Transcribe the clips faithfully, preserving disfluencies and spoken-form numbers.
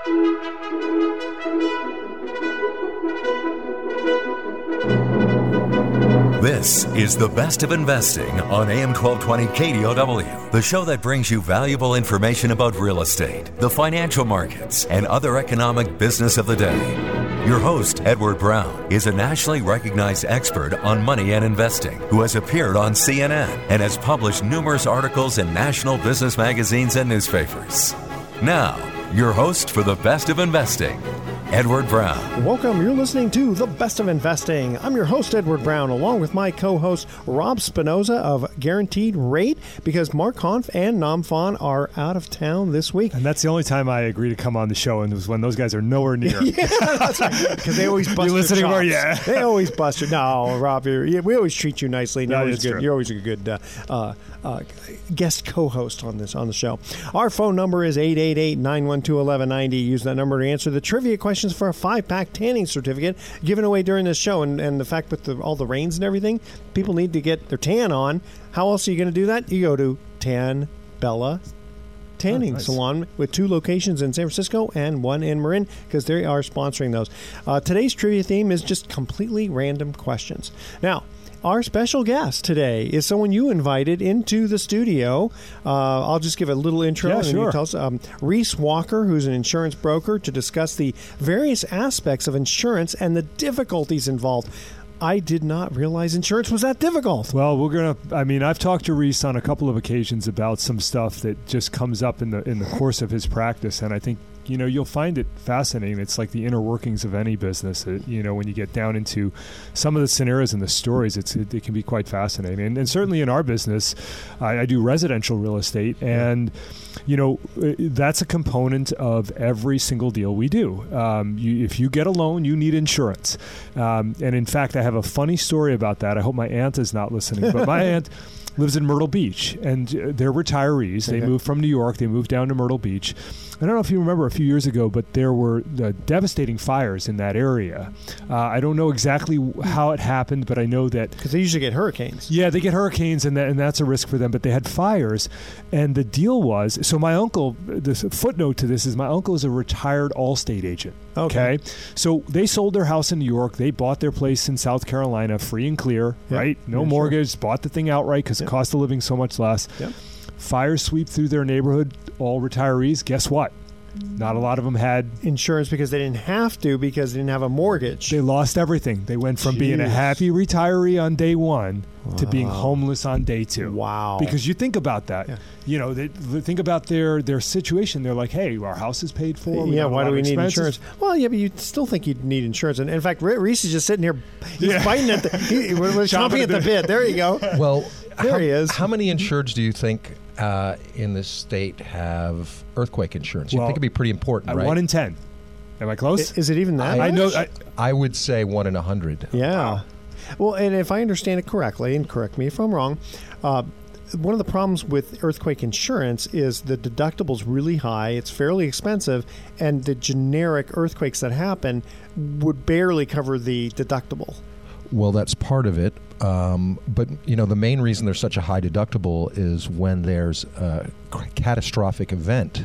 This is The Best of Investing on A M twelve twenty K D O W, the show that brings you valuable information about real estate, the financial markets, and other economic business of the day. Your host, Edward Brown, is a nationally recognized expert on money and investing who has appeared on C N N and has published numerous articles in national business magazines and newspapers. Now, your host for The Best of Investing, Edward Brown. Welcome. You're listening to The Best of Investing. I'm your host, Edward Brown, along with my co-host, Rob Spinoza of Guaranteed Rate, because Mark Hanf and Nam Phan are out of town this week. And that's the only time I agree to come on the show, and it was when those guys are nowhere near. Yeah, that's right. Because they always bust You're listening your more, chops. yeah. They always bust your... No, Rob, you're, we always treat you nicely. You're, No, always it's good. true. You're always a good uh, uh, uh, guest co-host on this on the show. Our phone number is eight eight eight, nine one two, one one nine zero. Use that number to answer the trivia questions for a five-pack tanning certificate given away during this show. And, and the fact with the, all the rains and everything, people need to get their tan on. How else are you going to do that? You go to Tan Bella Tanning oh, nice. Salon with two locations in San Francisco and one in Marin, because they are sponsoring those. Uh, today's trivia theme is just completely random questions. Now, our special guest today is someone you invited into the studio. Uh, I'll just give a little intro. Yeah, and then sure. you tell us. Um, Reese Walker, who's an insurance broker, to discuss the various aspects of insurance and the difficulties involved. I did not realize insurance was that difficult. Well, we're gonna. I mean, I've talked to Reese on a couple of occasions about some stuff that just comes up in the in the course of his practice, and I think, you know, you'll find it fascinating. It's like the inner workings of any business. It, you know, when you get down into some of the scenarios and the stories, it's it, it can be quite fascinating. And, and certainly in our business, I, I do residential real estate, and you know, that's a component of every single deal we do. Um, you, if you get a loan, you need insurance. Um, and in fact, I have a funny story about that. I hope my aunt is not listening, but my aunt lives in Myrtle Beach, and they're retirees. They Okay. moved from New York. They moved down to Myrtle Beach. I don't know if you remember a few years ago, but there were uh, devastating fires in that area. Uh, I don't know exactly how it happened, but I know that... Because they usually get hurricanes. Yeah, they get hurricanes, and, that, and that's a risk for them, but they had fires. And the deal was... So my uncle, the footnote to this is my uncle is a retired Allstate agent. Okay. Okay. So they sold their house in New York. They bought their place in South Carolina free and clear, Yep. right? No Yeah, mortgage, sure. Bought the thing outright because Yep. the cost of living so much less. Yep. Fires sweep through their neighborhood, all retirees. Guess what? Not a lot of them had... Insurance because they didn't have to, because they didn't have a mortgage. They lost everything. They went from being a Jeez. happy retiree on day one to Wow. being homeless on day two. Wow. Because you think about that. Yeah. You know, they, they think about their, their situation. They're like, hey, our house is paid for. We yeah, have a why lot do we of need expenses. insurance? Well, yeah, but you still think you'd need insurance. And in fact, Re- Reese is just sitting here. He's Yeah. biting at the... He, we're, we're chomping Chomping at the bit. There you go. Well, There how, he is. How many insureds do you think uh, in this state have earthquake insurance? You Well, think it'd be pretty important, Uh, right? One in ten. Am I close? Is it even that I know. much? I, I would say one in a hundred. Yeah. Well, and if I understand it correctly, and correct me if I'm wrong, uh, one of the problems with earthquake insurance is the deductible's really high, it's fairly expensive, and the generic earthquakes that happen would barely cover the deductible. Well, that's part of it. Um, but, you know, the main reason there's such a high deductible is when there's a catastrophic event,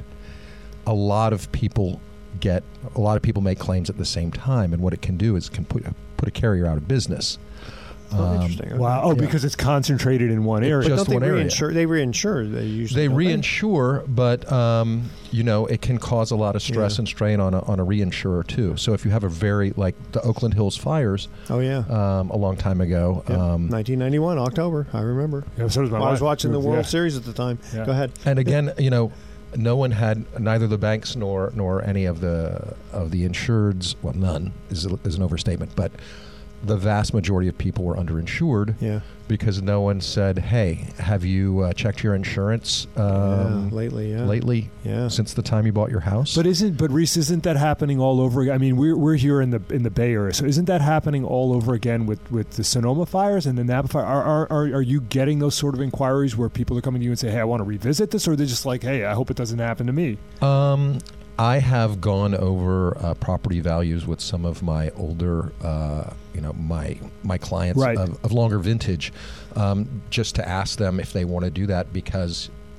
a lot of people get, a lot of people make claims at the same time. And what it can do is can put, put a carrier out of business. Oh, Um, interesting. wow. Oh, Yeah. because it's concentrated in one area. just Don't they one area. reinsure? They reinsure. They usually They don't reinsure, but um, you know, it can cause a lot of stress Yeah. and strain on a, on a reinsurer too. So if you have a very, like the Oakland Hills fires Oh yeah. um, a long time ago, Yep. um, nineteen ninety-one, October. I remember. Yeah, so does my I was wife. watching the World Yeah. Series at the time. Yeah. Go ahead. and again, you know, no one had, neither the banks nor nor any of the of the insureds. Well, none is is an overstatement, but the vast majority of people were underinsured Yeah. because no one said, "Hey, have you uh, checked your insurance um, yeah. Lately, yeah. lately Yeah. since the time you bought your house?" But isn't but Reese, isn't that happening all over again? I mean, we're we're here in the in the Bay Area, so isn't that happening all over again with, with the Sonoma fires and the Napa fire? Are, are are are you getting those sort of inquiries where people are coming to you and say, "Hey, I want to revisit this," or they're just like, "Hey, I hope it doesn't happen to me"? Um, I have gone over uh, property values with some of my older, uh, you know, my my clients Right. of, of longer vintage, um, just to ask them if they want to do that, because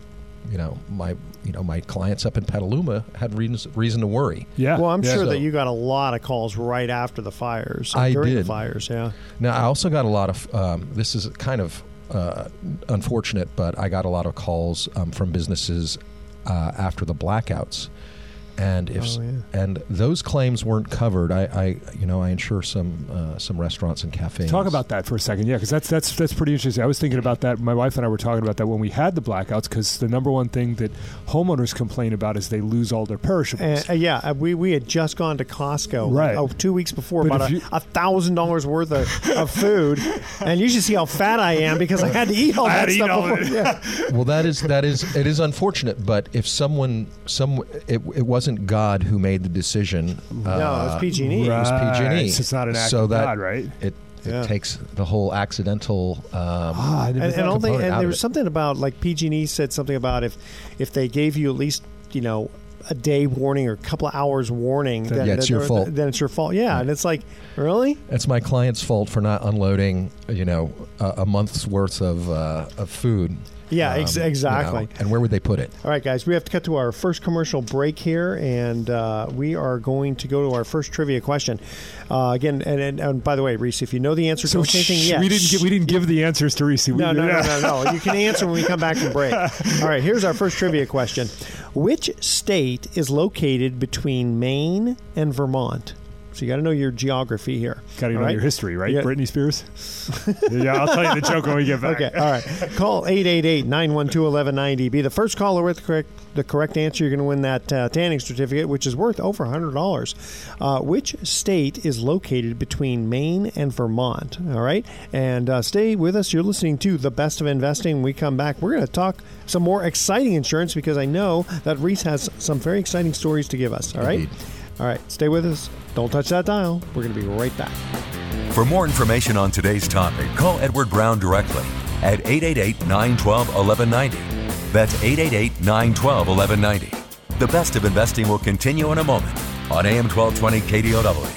you know, my you know my clients up in Petaluma had reason reason to worry. Yeah. Well, I'm yeah. sure So- that you got a lot of calls right after the fires. I during the did. fires, yeah. Now, I also got a lot of, um, this is kind of uh, unfortunate, but I got a lot of calls um, from businesses uh, after the blackouts. And if Oh, yeah. and those claims weren't covered, I, I you know I insure some uh, some restaurants and cafes. Talk about that for a second, yeah, because that's that's that's pretty interesting. I was thinking about that. My wife and I were talking about that when we had the blackouts, because the number one thing that homeowners complain about is they lose all their perishables. Uh, yeah, uh, we, we had just gone to Costco Right. uh, two weeks before, But about if a thousand dollars worth of, of food, and you should see how fat I am because I had to eat all I had that to eat stuff all of before. it. Yeah. Well, that is that is it is unfortunate, but if someone some it, it wasn't God who made the decision. No, uh, it's P G and E. Right. It was P G and E. So it's not an act so of that God, right? It, it Yeah. takes the whole accidental. Um, Ah, I never And, thought and, all of they, component and out there of was it. something about, like, P G and E said something about if if they gave you at least, you know, a day warning or a couple of hours warning, Then- then, yeah, it's then, your fault. Then it's your fault. Yeah, and it's like, really? It's my client's fault for not unloading, you know, a, a month's worth of uh, of food. Yeah, ex- Um, you know, exactly. and where would they put it? All right, guys, we have to cut to our first commercial break here, and uh, we are going to go to our first trivia question. Uh, again, and, and, and by the way, Reese, if you know the answer, So don't say anything shh, yet. we didn't give, we didn't give the answers to Reese. We- No, no, no, no, no. You can answer when we come back from break. All right, here's our first trivia question. Which state is located between Maine and Vermont? So you got to know your geography here. Got to All know right? your history, right? Yeah. Britney Spears. Yeah, I'll tell you the joke when we get back. Okay, all right. Call eight eight eight, nine one two, one one nine zero. Be the first caller with the correct, the correct answer. You're going to win that uh, tanning certificate, which is worth over one hundred dollars. Uh, which state is located between Maine and Vermont? All right? And uh, stay with us. You're listening to The Best of Investing. When we come back, we're going to talk some more exciting insurance because I know that Reese has some very exciting stories to give us. All right? Indeed. All right. Stay with us. Don't touch that dial. We're going to be right back. For more information on today's topic, call Edward Brown directly at eight eight eight, nine one two, one one nine zero. That's eight eight eight, nine one two, one one nine zero. The Best of Investing will continue in a moment on A M twelve twenty K D O W.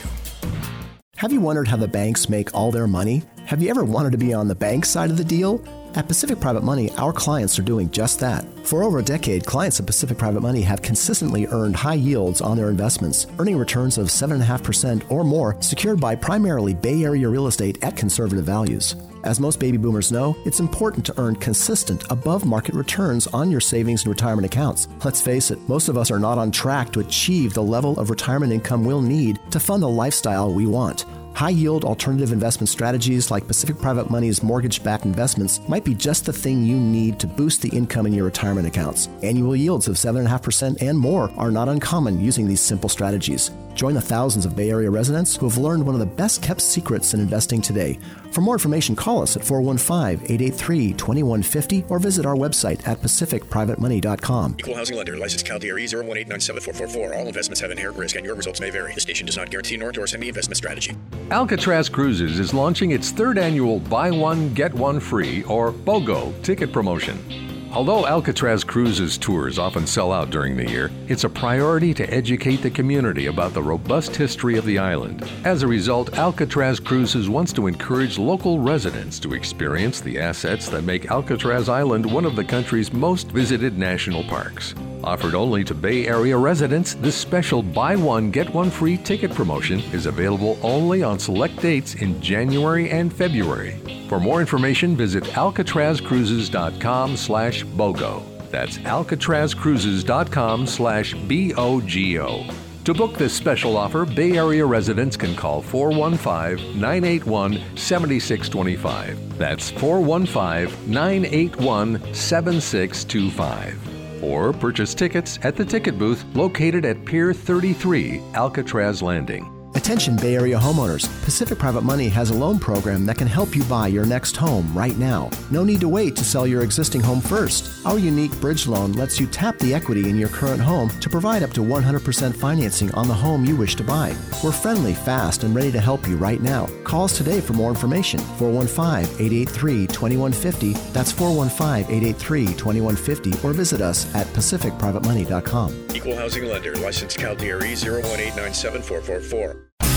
Have you wondered how the banks make all their money? Have you ever wanted to be on the bank side of the deal? At Pacific Private Money, our clients are doing just that. For over a decade, clients at Pacific Private Money have consistently earned high yields on their investments, earning returns of seven point five percent or more, secured by primarily Bay Area real estate at conservative values. As most baby boomers know, it's important to earn consistent, above-market returns on your savings and retirement accounts. Let's face it, most of us are not on track to achieve the level of retirement income we'll need to fund the lifestyle we want. High-yield alternative investment strategies like Pacific Private Money's mortgage-backed investments might be just the thing you need to boost the income in your retirement accounts. Annual yields of seven point five percent and more are not uncommon using these simple strategies. Join the thousands of Bay Area residents who have learned one of the best-kept secrets in investing today. For more information, call us at four one five, eight eight three, two one five zero or visit our website at pacific private money dot com. Equal housing lender. Licensed Cal D R E zero one eight nine seven four four four. All investments have inherent risk and your results may vary. The station does not guarantee nor endorse any investment strategy. Alcatraz Cruises is launching its third annual Buy One, Get One Free, or BOGO, ticket promotion. Although Alcatraz Cruises tours often sell out during the year, it's a priority to educate the community about the robust history of the island. As a result, Alcatraz Cruises wants to encourage local residents to experience the assets that make Alcatraz Island one of the country's most visited national parks. Offered only to Bay Area residents, this special Buy One, Get One Free ticket promotion is available only on select dates in January and February. For more information, visit alcatraz cruises dot com slash BOGO. That's alcatraz cruises dot com slash B O G O. To book this special offer, Bay Area residents can call four one five, nine eight one, seven six two five. That's four one five, nine eight one, seven six two five. Or purchase tickets at the ticket booth located at Pier thirty-three, Alcatraz Landing. Attention Bay Area homeowners, Pacific Private Money has a loan program that can help you buy your next home right now. No need to wait to sell your existing home first. Our unique bridge loan lets you tap the equity in your current home to provide up to one hundred percent financing on the home you wish to buy. We're friendly, fast, and ready to help you right now. Call us today for more information. four one five, eight eight three, two one five zero. That's four one five, eight eight three, two one five zero or visit us at pacific private money dot com. Equal housing lender. Licensed Cal D R E zero one eight nine seven four four four.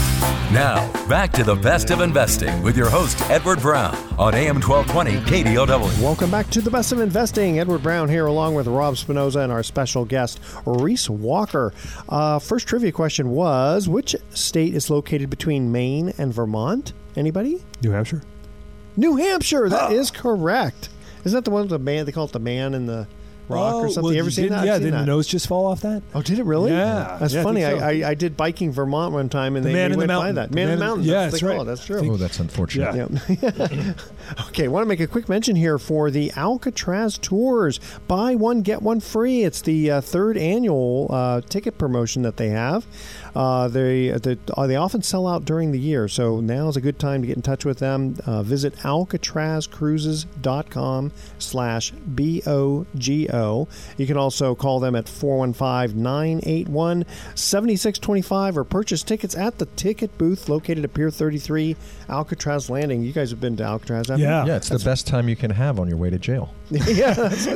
Now, back to the best of investing with your host, Edward Brown, on A M twelve twenty K D O W. Welcome back to the best of investing. Edward Brown here, along with Rob Spinoza and our special guest, Reese Walker. Uh, first trivia question was, which state is located between Maine and Vermont? Anybody? New Hampshire. New Hampshire. That oh. is correct. Isn't that the one with the man? They call it the man in the rock oh, or something. Well, you ever you seen that? Yeah, I've seen did that. the nose just fall off that? Oh, did it really? Yeah. That's yeah, funny. I, so. I, I I did biking Vermont one time, and the they, man they in went the by mountain. that. The Man, man in the mountain. Yeah, that's, that's what they right. call it. That's true. Oh, that's unfortunate. Yeah. Okay, want to make a quick mention here for the Alcatraz Tours. Buy one, get one free. It's the uh, third annual uh, ticket promotion that they have. Uh, they they, uh, they often sell out during the year, so now is a good time to get in touch with them. Uh, visit alcatraz cruises dot com slash B O G O. You can also call them at four one five, nine eight one, seven six two five or purchase tickets at the ticket booth located at Pier thirty-three, Alcatraz Landing. You guys have been to Alcatraz, haven't Yeah. you? Yeah, it's the best time you can have on your way to jail. Yeah,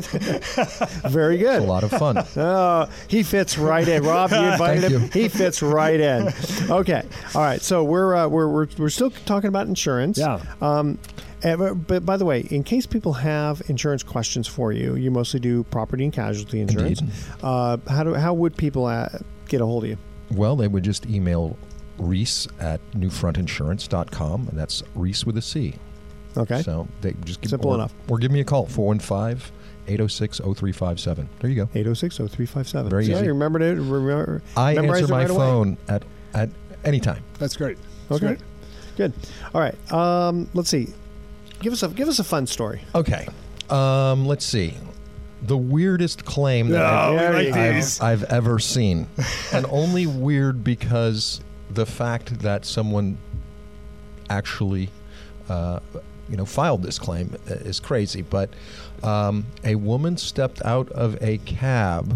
very good. It's a lot of fun. Oh, he fits right in. Rob, you invited Thank him. you. He fits right in. Okay, all right. So we're uh, we're we're we're still talking about insurance. Yeah. Um, and- but by the way, in case people have insurance questions for you, you mostly do property and casualty insurance. Indeed. Uh, how do how would people uh, get a hold of you? Well, they would just email Reese at new front insurance dot com, and that's Reese with a C. Okay. So they just give, Simple or, enough. Or give me a call, four one five, eight oh six, oh three five seven. There you go. eight oh six, oh three five seven. Very yeah, easy. you remembered it? Remember, I memorized answer it my right away? phone at, at any time. That's great. That's Okay. great. Good. All right. Um, let's see. Give us a give us a fun story. Okay. Um, let's see. The weirdest claim that No, I've, we like I've, these. I've ever seen. And only weird because the fact that someone actually uh, you know, filed this claim is crazy. But um, a woman stepped out of a cab,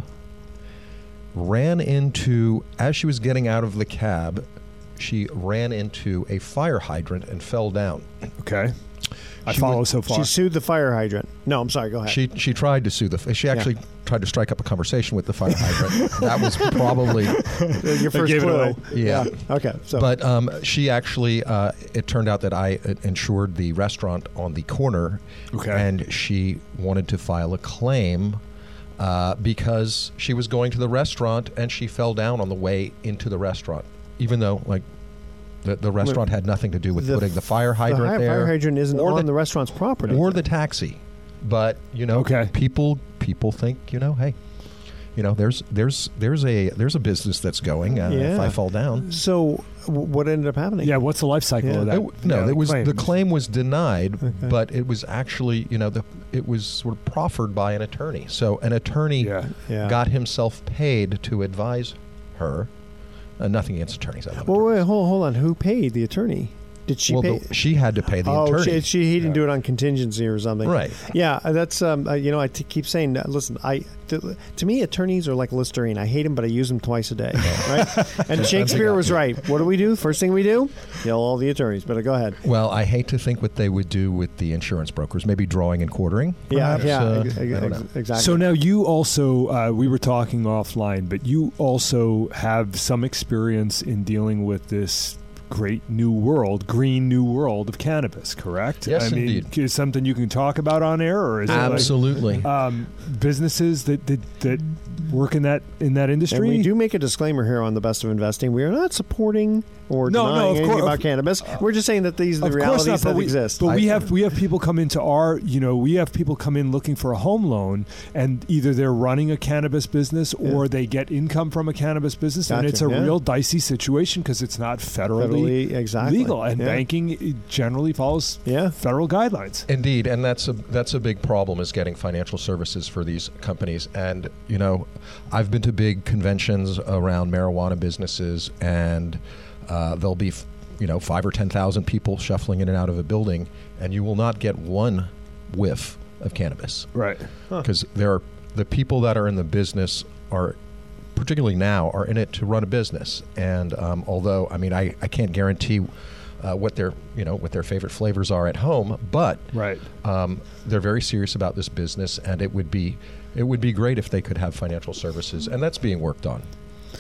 ran into, as she was getting out of the cab, she ran into a fire hydrant and fell down. Okay. I She follow would- so far. She sued the fire hydrant. No, I'm sorry. Go ahead. She she tried to sue the. She actually tried to strike up a conversation with the fire hydrant. That was probably Your first gave it clue. away. Yeah. Okay. So, But um, she actually, uh, it turned out that I uh, insured the restaurant on the corner, Okay. and she wanted to file a claim uh, because she was going to the restaurant and she fell down on the way into the restaurant, even though like the, the restaurant had nothing to do with The putting the fire the hydrant hi- there, fire hydrant isn't or on the, the restaurant's property. or the taxi. But you know, Okay. people people think you know, hey. You know, there's there's there's a there's a business that's going. Uh, If Yeah. I fall down, So, w- what ended up happening? yeah, what's the life cycle Yeah. of that? It- no, yeah, it was claim? the claim was denied, Okay. but it was actually, you know, the it was sort of proffered by an attorney. So an attorney Yeah. Yeah. got himself paid to advise her. Uh, nothing against attorneys. I love Well, attorneys. wait, hold, hold on. Who paid the attorney? Did she well, pay? the, she had to pay the oh, attorney. she, she he didn't do it on contingency or something. Right. Yeah, that's um. Uh, you know, I t- keep saying, that, listen, I to, to me attorneys are like Listerine. I hate them, but I use them twice a day. Right. And Shakespeare was right. What do we do? First thing we do, kill all the attorneys. But uh, go ahead. Well, I hate to think what they would do with the insurance brokers. Maybe drawing and quartering. Yeah, perhaps, yeah, uh, ex- I don't ex- know. exactly. So now you also, uh, we were talking offline, but you also have some experience in dealing with this great new world, green new world of cannabis, correct? Yes, I mean, indeed. is something you can talk about on air, or is Absolutely. it like, um, businesses that, that that work in that in that industry? And we do make a disclaimer here on the Best of Investing. We are not supporting or No, no, denying of anything course- about cannabis. We're just saying that these are the Of course realities not, but that we, exist. But we I- have we have people come into our, you know, we have people come in looking for a home loan, and either they're running a cannabis business or Yeah. they get income from a cannabis business, and Gotcha, it's a yeah. real dicey situation because it's not federally, Federally, exactly. legal, and Yeah. banking generally follows Yeah. federal guidelines. Indeed, and that's a that's a big problem is getting financial services for these companies. And you know, I've been to big conventions around marijuana businesses, and uh, there'll be f- you know five or ten thousand people shuffling in and out of a building, and you will not get one whiff of cannabis Right. because there are the people that are in the business are. Particularly now, are in it to run a business, and um, although I mean I, I can't guarantee uh, what their you know what their favorite flavors are at home, but Right. um, they're very serious about this business, and it would be it would be great if they could have financial services, and that's being worked on.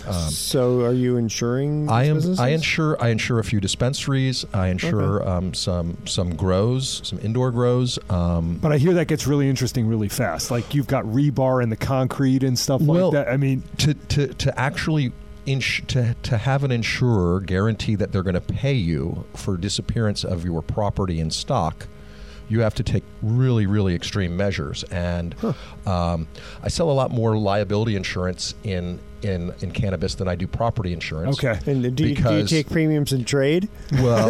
Um, so, are you insuring? I am. Businesses? I insure. I insure a few dispensaries. I insure Okay. um, some some grows, some indoor grows. Um, But I hear that gets really interesting really fast. Like you've got rebar in the concrete and stuff Well, like that. I mean, to to to actually. Ins- to, to have an insurer guarantee that they're going to pay you for disappearance of your property and stock, you have to take really, really extreme measures. And huh. um, I sell a lot more liability insurance in, in, in cannabis than I do property insurance. okay. And do you, do you take premiums in trade? Well,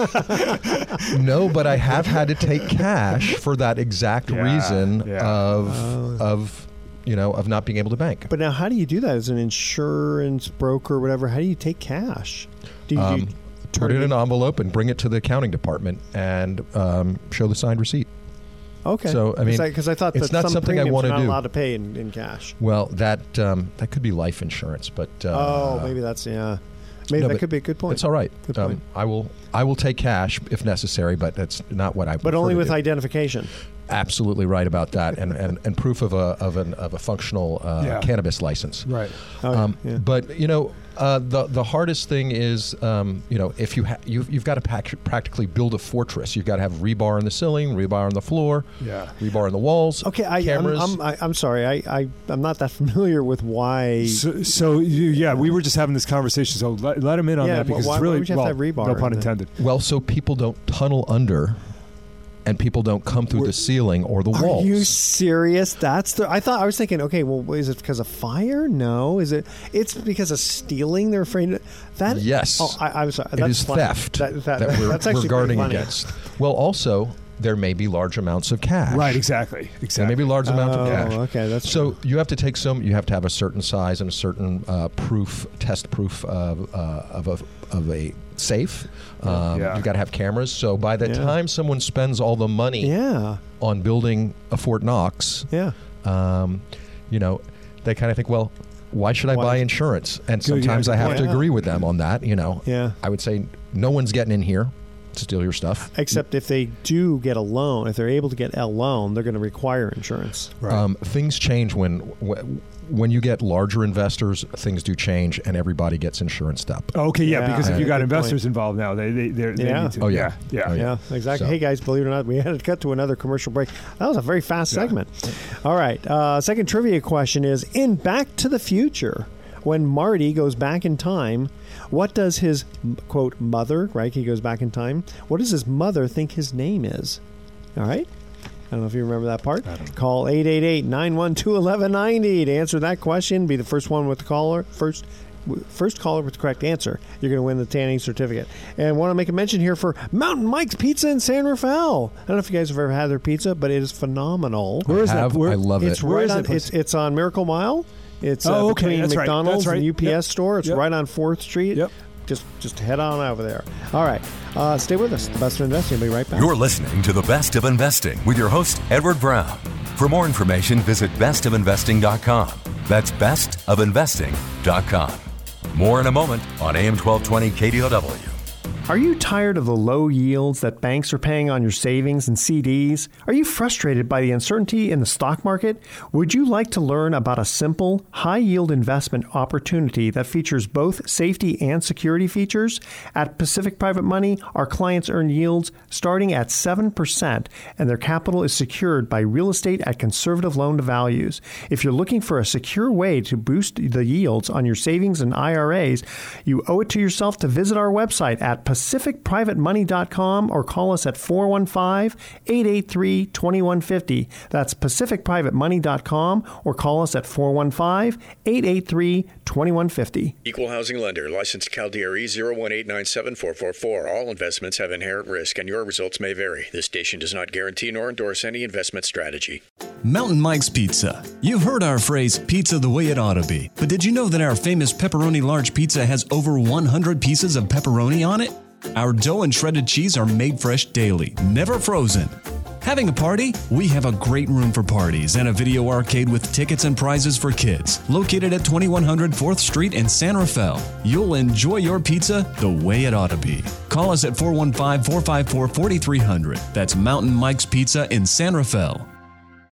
no, but I have had to take cash for that exact Yeah, reason yeah. of Oh. of you know of not being able to bank. But now, how do you do that as an insurance broker or whatever? How do you take cash? Do you, do you Um, Put it in an envelope and bring it to the accounting department and um, show the signed receipt. Okay. So, I mean, because I thought it's that not some something I premiums wanna are not do. allowed to pay in, in cash. Well, that um, that could be life insurance, but uh, oh, maybe that's yeah. Maybe no, that but could be a good point. It's all right. Good Um, point. I will I will take cash if necessary, but that's not what I. But prefer only to with do. identification. Absolutely right about that, and, and, and proof of a of an of a functional uh, Yeah. cannabis license. Right. Oh, yeah, Um, yeah. But you know, uh, the the hardest thing is, um, you know, if you ha- you've, you've got to pac- practically build a fortress. You've got to have rebar in the ceiling, rebar on the floor, Yeah. rebar on the walls. Okay, I, I'm, cameras. I'm, I, I'm sorry. I, I, I'm not that familiar with why. So, so you, yeah, we were just having this conversation. So let, let him in on Yeah, that because why- it's why really would you have well, to have rebar no in pun there? intended. Well, so people don't tunnel under, and people don't come through We're- the ceiling or the Are walls. you serious? That's the. I thought I was thinking. Okay, well, is it because of fire? No. Is it? It's because of stealing. They're afraid. That. Yes. Oh, I, I'm sorry. It That's is funny. theft That, that, that we're, that's we're actually guarding pretty funny. against. Well, also there may be large amounts of cash. Right. Exactly. There Exactly. may be large amounts Oh, of cash. okay, that's so true. you have to take some. You have to have a certain size and a certain uh, proof, test proof of uh, of a of a safe. Um, Yeah. You've got to have cameras. So by the Yeah. time someone spends all the money Yeah. on building a Fort Knox, Yeah. um, you know, they kind of think, well, why should I Why- buy insurance? And Good, yeah, sometimes I good have point. to Yeah. agree with them on that. You know, Yeah. I would say no one's getting in here to steal your stuff. Except if they do get a loan, if they're able to get a loan, they're going to require insurance. Right. Um, things change when wh- when you get larger investors. Things do change, and everybody gets insured up. Okay, yeah, Yeah, because if you good got point. investors involved now, they they they're, they Yeah. need to. Oh, yeah. yeah, Oh, Yeah, exactly. So- Hey, guys, believe it or not, we had to cut to another commercial break. That was a very fast Yeah. segment. All right. Uh, second trivia question is, in Back to the Future, when Marty goes back in time, what does his, quote, mother, right? He goes back in time. What does his mother think his name is? All right. I don't know if you remember that part. Call eight eight eight, nine one two, one one nine zero to answer that question. Be the first one with the caller. First first caller with the correct answer. You're going to win the tanning certificate. And I want to make a mention here for Mountain Mike's Pizza in San Rafael. I don't know if you guys have ever had their pizza, but it is phenomenal. Where is I that? have, Where- I love It's it. Where right is on. that place? It's it's on Miracle Mile. It's Oh, uh, okay, between that's right, McDonald's that's right. and U P S Yep. store. It's Yep. right on Fourth Street. Yep. Just just head on over there. All right. Uh, stay with us. The Best of Investing. We'll be right back. You're listening to The Best of Investing with your host, Edward Brown. For more information, visit best of investing dot com. That's best of investing dot com. More in a moment on A M twelve twenty K D O W. Are you tired of the low yields that banks are paying on your savings and C Ds? Are you frustrated by the uncertainty in the stock market? Would you like to learn about a simple, high-yield investment opportunity that features both safety and security features? At Pacific Private Money, our clients earn yields starting at seven percent, and their capital is secured by real estate at conservative loan-to-values. If you're looking for a secure way to boost the yields on your savings and I R As, you owe it to yourself to visit our website at pacific private money dot com or call us at four one five, eight eight three, two one five zero. That's pacific private money dot com or call us at four one five, eight eight three, two one five zero. Equal housing lender. Licensed CalDRE zero one eight nine seven four four four. All investments have inherent risk and your results may vary. This station does not guarantee nor endorse any investment strategy. Mountain Mike's Pizza. You've heard our phrase, pizza the way it ought to be. But did you know that our famous pepperoni large pizza has over one hundred pieces of pepperoni on it? Our dough and shredded cheese are made fresh daily, never frozen. Having a party? We have a great room for parties and a video arcade with tickets and prizes for kids. Located at twenty-one hundred fourth Street in San Rafael. You'll enjoy your pizza the way it ought to be. Call us at four one five, four five four, four three zero zero. That's Mountain Mike's Pizza in San Rafael.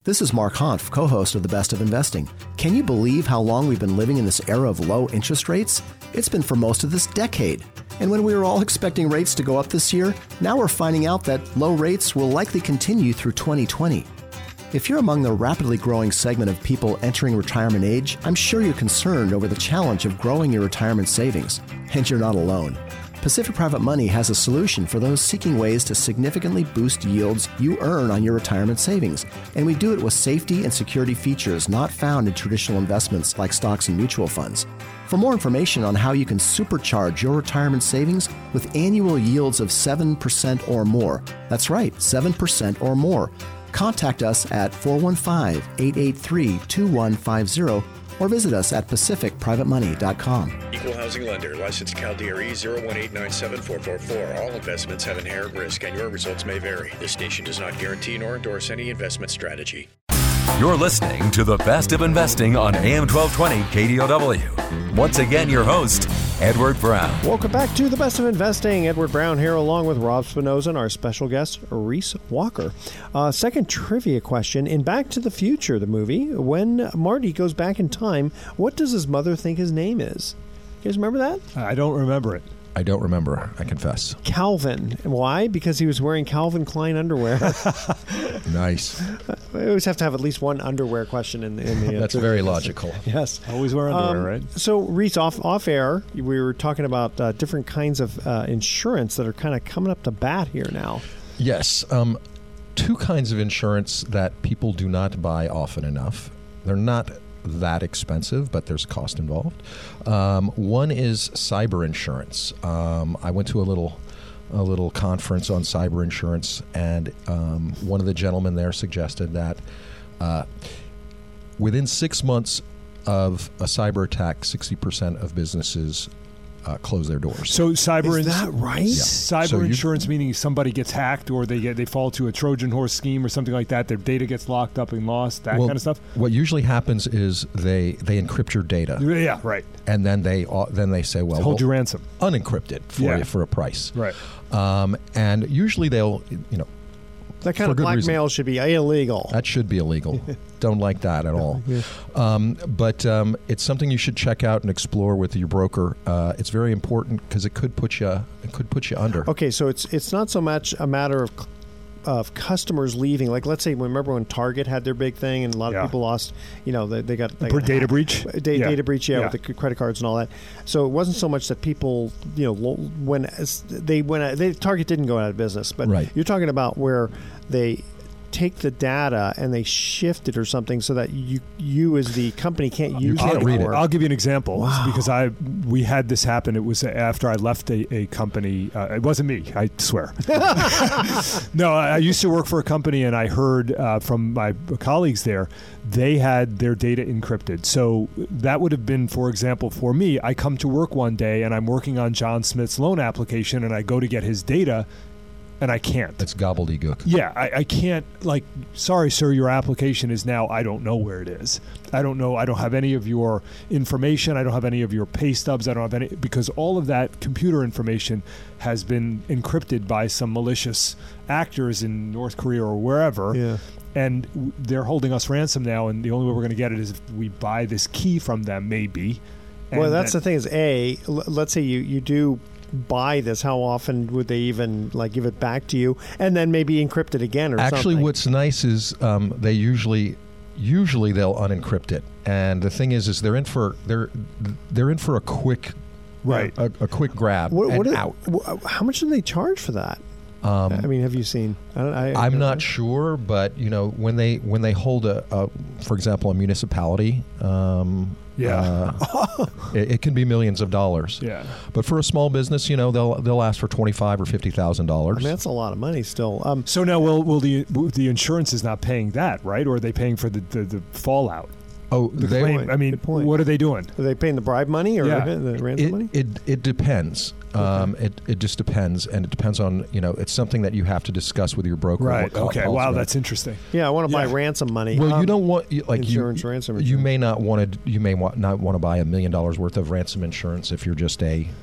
This is Mark Hanf, co-host of The Best of Investing. Can you believe how long we've been living in this era of low interest rates? It's been for most of this decade. And when we were all expecting rates to go up this year, now we're finding out that low rates will likely continue through twenty twenty. If you're among the rapidly growing segment of people entering retirement age, I'm sure you're concerned over the challenge of growing your retirement savings. And you're not alone. Pacific Private Money has a solution for those seeking ways to significantly boost yields you earn on your retirement savings. And we do it with safety and security features not found in traditional investments like stocks and mutual funds. For more information on how you can supercharge your retirement savings with annual yields of seven percent or more, that's right, seven percent or more, contact us at four one five, eight eight three, two one five zero or visit us at pacific private money dot com. Equal housing lender, licensed Cal D R E zero one eight nine seven four four four. All investments have inherent risk and your results may vary. This station does not guarantee nor endorse any investment strategy. You're listening to the Best of Investing on A M twelve twenty K D O W. Once again, your host, Edward Brown. Welcome back to the Best of Investing. Edward Brown here, along with Rob Spinoza and our special guest, Reese Walker. Uh, second trivia question. In Back to the Future, the movie, when Marty goes back in time, what does his mother think his name is? You guys remember that? I don't remember it. I don't remember, I confess. Calvin. Why? Because he was wearing Calvin Klein underwear. Nice. We always have to have at least one underwear question in the. In the uh, That's very logical. Yes. Always wear underwear, um, right? So, Reese, off off air, we were talking about uh, different kinds of uh, insurance that are kind of coming up to bat here now. Yes. Um, two kinds of insurance that people do not buy often enough. They're not that expensive, but there's cost involved. Um, one is cyber insurance. Um, I went to a little a little conference on cyber insurance, and um, one of the gentlemen there suggested that uh, within six months of a cyber attack, sixty percent of businesses uh, close their doors. So cyber Is ins- that right? Yeah. Cyber So you- insurance meaning somebody gets hacked or they get they fall to a Trojan horse scheme or something like that. Their data gets locked up and lost. That Well, kind of stuff. What usually happens is they they encrypt your data, Yeah, right. and then they uh, then they say, well, Hold we'll you ransom. unencrypt it for Yeah. you for a price. Right. Um, and usually they'll, you know, That kind For of good blackmail reason. should be illegal. that should be illegal. Don't like that at all. Um, but um, it's something you should check out and explore with your broker. Uh, it's very important because it could put you it could put you under. Okay, so it's it's not so much a matter of of customers leaving. Like, let's say, remember when Target had their big thing and a lot Yeah. of people lost, you know, they, they got they Br- got data hacked. breach? Da- Yeah. Data breach, yeah, Yeah. with the c- credit cards and all that. So it wasn't so much that people, you know, lo- when as they went, out- they, Target didn't go out of business, but Right. you're talking about where they take the data and they shift it or something so that you you as the company can't use can't it read it. anymore. I'll give you an example Wow. because I we had this happen. It was after I left a, a company. Uh, it wasn't me, I swear. No, I I used to work for a company, and I heard uh, from my colleagues there, they had their data encrypted. So that would have been, for example, for me, I come to work one day and I'm working on John Smith's loan application, and I go to get his data, and I can't. It's gobbledygook. Yeah, I, I can't, like, sorry, sir, your application is now, I don't know where it is. I don't know, I don't have any of your information. I don't have any of your pay stubs. I don't have any, because all of that computer information has been encrypted by some malicious actors in North Korea or wherever. Yeah. And w- they're holding us ransom now, and the only way we're going to get it is if we buy this key from them, maybe. And Well, that's then- the thing is, A, l- let's say you, you do buy this, how often would they even like give it back to you and then maybe encrypt it again or Actually, something? what's nice is um, they usually usually they'll unencrypt it, and the thing is, is they're in for they're they're in for a quick Right. a, a quick grab What, and what are- out. wh- how much do they charge for that? Um, I mean, have you seen? I don't, I, I'm not sure, but you know, when they when they hold a, a for example, a municipality, um, Yeah. uh, it, it can be millions of dollars. Yeah. But for a small business, you know, they'll they'll ask for twenty five or fifty thousand I dollars. mean, that's a lot of money still. Um, So now, will will the the insurance is not paying that, right? Or are they paying for the, the, the fallout? Oh, The they, claim. point. I mean, Good point. what are they doing? are they paying the bribe money or Yeah. the ransom money? it, it it depends. Um, it it just depends, and it depends on you know it's something that you have to discuss with your broker. Right. what co- Okay. calls Wow, are. that's interesting. Yeah, I want to buy Yeah. ransom money. Well, Um, you don't want you- like insurance, you, ransom You insurance. may not want to. You may want, not want to buy a million dollars worth of ransom insurance if you're just a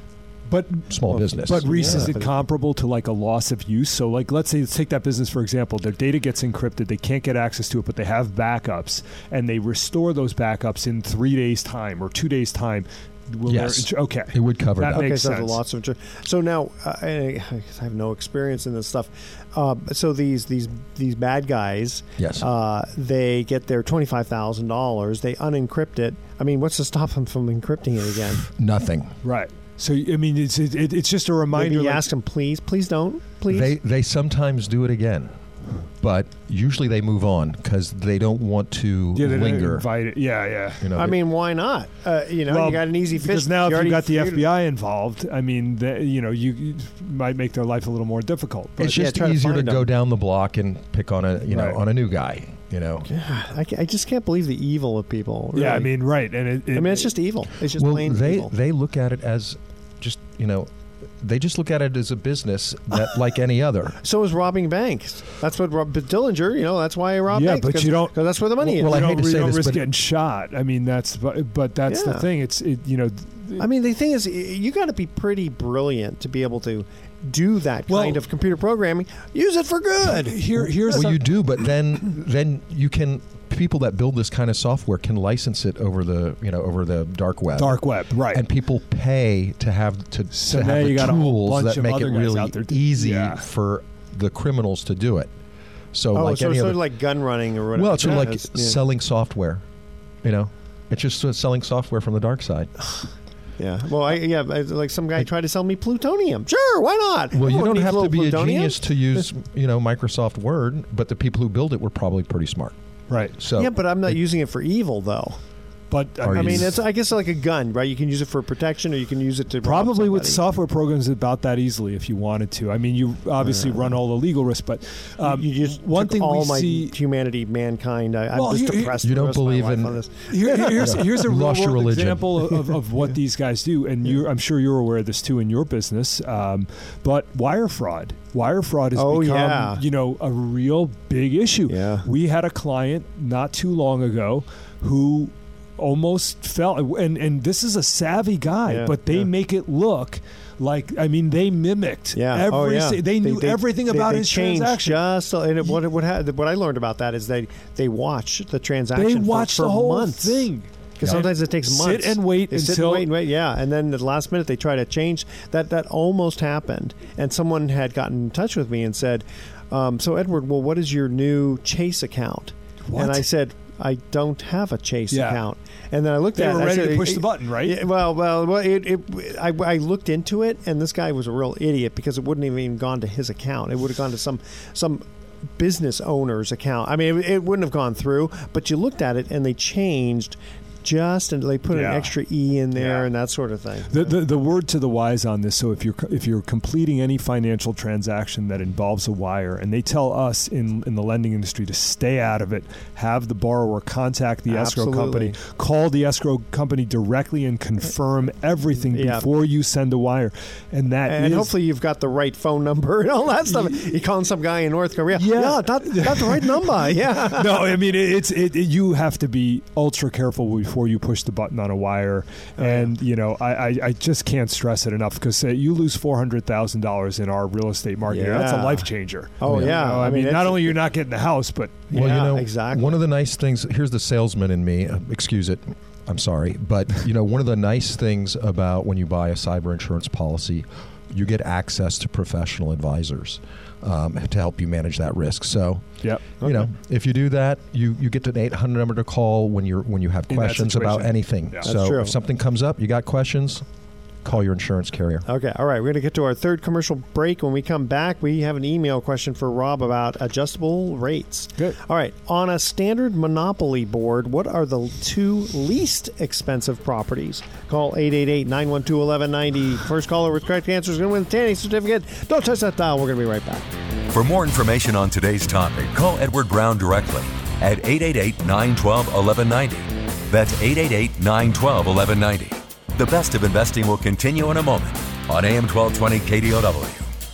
But small business. But Reese, Yeah. is it comparable to like a loss of use? So like, let's say, let's take that business, for example. Their data gets encrypted. They can't get access to it, but they have backups, and they restore those backups in three days' time or two days' time. Will Yes. there- okay. It would cover That that. Okay, makes so there's sense. lots of insurance. So now uh, I, I have no experience in this stuff. Uh, so these these these bad guys, Yes. uh, they get their twenty five thousand dollars. They unencrypt it. I mean, what's to stop them from encrypting it again? Nothing. Right. So I mean, it's it, it's just a reminder. Maybe you like- ask them, please, please don't, please. They they sometimes do it again, but usually they move on because they don't want to yeah, they don't linger. invite it. Yeah, yeah. You know, I they- mean, why not? Uh, you know, Well, you got an easy fix. Because now, if already you've got the figured F B I involved, I mean, the, you know, you, you might make their life a little more difficult. But it's yeah, just try to easier to, find go them. down the block and pick on a you know Right. on a new guy. You know. I, ca- I just can't believe the evil of people. Really. yeah, I mean, right, and it, it, I mean, it's just evil. It's just well, plain they evil. they look at it as just you know. They just look at it as a business that, like any other. So is robbing banks. That's what Rob, but Dillinger, you know, that's why I rob Yeah, banks. but you don't- because that's where the money Well, is. I you hate don't, to you say don't this, risk but- getting shot. I mean, that's but, but that's the Yeah. thing. It's it, you know. I mean, the thing is, you got to be pretty brilliant to be able to do that Well- kind of computer programming. Use it for good. Here, here's Well, some- you do, but then then you can people that build this kind of software can license it over the you know over the dark web. dark web, right? And people pay to have to, So to now have you the got a whole tools bunch that of make it other guys really out there to- easy yeah. for the criminals to do it. So Oh, like so any it's sort other, of like gun running or whatever. well, it's sort of Yeah, like it's- yeah. selling software. You know, it's just sort of selling software from the dark side. Yeah. Well, I, yeah, I- like some guy tried to sell me plutonium. Sure, why not? Well, you Everyone don't needs have to little be a plutonium. genius to use you know Microsoft Word, but the people who build it were probably pretty smart. right. So Yeah, but I'm not using it for evil, though. But Are I you- mean, it's I guess like a gun, right? You can use it for protection, or you can use it to rob probably with somebody. software programs about that easily if you wanted to. I mean, you obviously run all the legal risks, but um, you just one took thing all we my see. humanity, mankind. I, Well, I'm just here- depressed. You for the don't rest of my believe life in- on this. Here, here's here's a You real lost your world religion. example of, of what these guys do, and you I'm sure you're aware of this too in your business. Um, but wire fraud, wire fraud has Oh, become yeah. you know a real big issue. Yeah. We had a client not too long ago who almost fell, and and this is a savvy guy, Yeah, but they yeah. make it look like I mean they mimicked. Yeah. Every oh, yeah. si- they knew everything they- about they his changed transaction. Just a- and it, what what, ha- what I learned about that is they they watch the transaction. They for- watched for, the whole months. thing. Because Yeah. sometimes it takes Sit months. and wait They sit until- and wait and wait, yeah. And then at the last minute they try to change that. That almost happened, and someone had gotten in touch with me and said, um, "So Edward, well, what is your new Chase account?" What? And I said, "I don't have a Chase Yeah. account." And then I looked They at were it. I ready said, to push "It- the button, right?" Yeah, well, well, well it, it, I, I looked into it, and this guy was a real idiot because it wouldn't have even gone to his account. It would have gone to some some business owner's account. I mean, it, it wouldn't have gone through. But you looked at it, and they changed just, and they put Yeah. an extra e in there Yeah. and that sort of thing. The, the the word to the wise on this. So if you're if you're completing any financial transaction that involves a wire, and they tell us in in the lending industry to stay out of it, have the borrower contact the escrow Absolutely. company, call the escrow company directly and confirm everything Yeah. before you send a wire, and that And is- hopefully you've got the right phone number and all that stuff. You're calling some guy in North Korea. Yeah. Yeah, that, that's the right number. Yeah. no, I mean it, it's it, it. You have to be ultra careful before you push the button on a wire, and you know I, I, I just can't stress it enough because uh, you lose four hundred thousand dollars in our real estate market. That's a Yeah. life changer. Oh, You yeah. know, I, I mean, mean, not it's- only you're not getting the house, but Well, Yeah, you know, exactly. one of the nice things, here's the salesman in me, uh, excuse it, I'm sorry, but, you know, one of the nice things about when you buy a cyber insurance policy, you get access to professional advisors um, to help you manage that risk. So, yep. you know, if you do that, you, you get an eight hundred number to call when you're when you have In that questions about situation. anything. Yeah. That's So true. if something comes up, you got questions, call your insurance carrier. Okay, all right. We're going to get to our third commercial break. When we come back, we have an email question for Rob about adjustable rates. Good. All right. On a standard Monopoly board, what are the two least expensive properties? Call eight eight eight, nine one two, one one nine zero. First caller with correct answer is going to win the tanning certificate. Don't touch that dial. We're going to be right back. For more information on today's topic, call Edward Brown directly at eight eight eight, nine one two, one one nine zero. That's eight eight eight, nine one two, one one nine zero. The best of investing will continue in a moment on A M twelve twenty K D O W.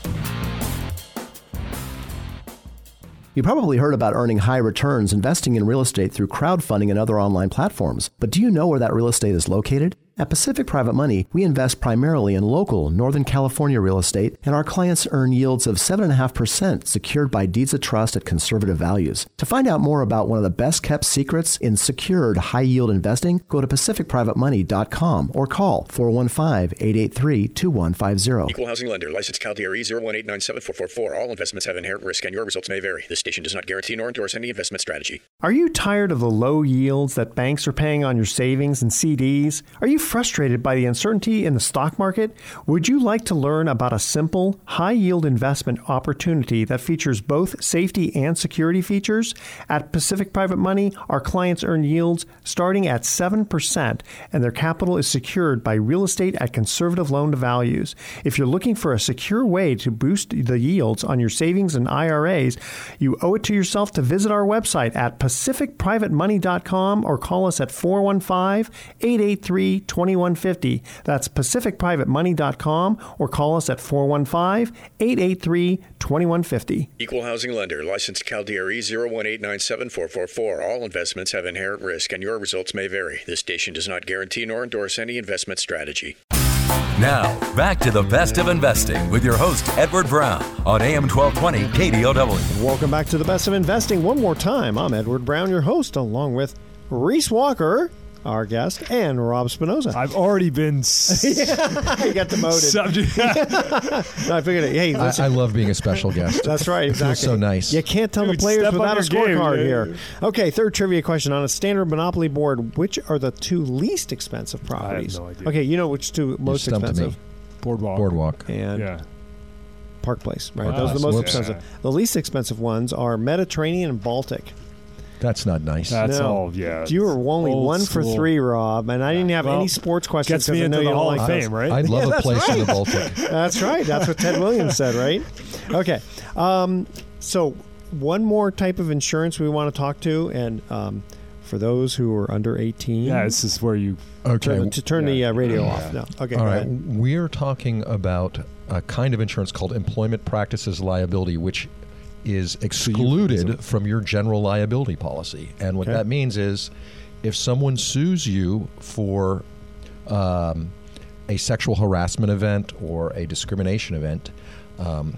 You probably heard about earning high returns investing in real estate through crowdfunding and other online platforms. But do you know where that real estate is located? At Pacific Private Money, we invest primarily in local Northern California real estate, and our clients earn yields of seven point five percent secured by deeds of trust at conservative values. To find out more about one of the best-kept secrets in secured high-yield investing, go to pacific private money dot com or call four one five, eight eight three, two one five zero. Equal housing lender. License Cal D R E zero one eight nine seven four four four. All investments have inherent risk and your results may vary. This station does not guarantee nor endorse any investment strategy. Are you tired of the low yields that banks are paying on your savings and C Ds? Are you frustrated by the uncertainty in the stock market? Would you like to learn about a simple, high-yield investment opportunity that features both safety and security features? At Pacific Private Money, our clients earn yields starting at seven percent, and their capital is secured by real estate at conservative loan-to-values. If you're looking for a secure way to boost the yields on your savings and I R As, you owe it to yourself to visit our website at pacific private money dot com or call us at four one five, eight eight three, two one five zero. That's pacific private money dot com or call us at four one five, eight eight three, two one five zero. Equal housing lender. Licensed Cal D R E zero one eight nine seven four four four. All investments have inherent risk and your results may vary. This station does not guarantee nor endorse any investment strategy. Now, back to the best of investing with your host, Edward Brown, on A M twelve twenty K D O W. Welcome back to the best of investing. One more time, I'm Edward Brown, your host, along with Reese Walker, our guest, and Rob Spinoza. I've already been s- yeah, you got demoted. subject. No, I figured it. Hey, I, listen. I love being a special guest. That's right. Exactly. It feels so nice. You can't tell Dude, the players step on without a your game, scorecard man. here. Okay, third trivia question. On a standard Monopoly board, which are the two least expensive properties? no idea. Okay, you know which two most stumped me. expensive? Boardwalk. Boardwalk. And Yeah. Park Place, right? Ah, Those are the most whoops. expensive. The least expensive ones are Mediterranean and Baltic. That's not nice. That's No. all, yeah. You were only Old one for school. three, Rob, and I didn't have Well, any sports questions. Gets me 'cause I into know the you don't Hall like of those. Fame, right? I'd love Yeah, a that's place in right. the Baltic. That's right. That's what Ted Williams said, right? Okay. Um, so one more type of insurance we want to talk to, and um, for those who are under eighteen, Yeah, this is where you... Okay. turn, to turn the Yeah. uh, radio Yeah. off. No. Okay. All go right. ahead. We're talking about a kind of insurance called employment practices liability, which is excluded from your general liability policy. And what Okay. that means is if someone sues you for um, a sexual harassment event or a discrimination event, um,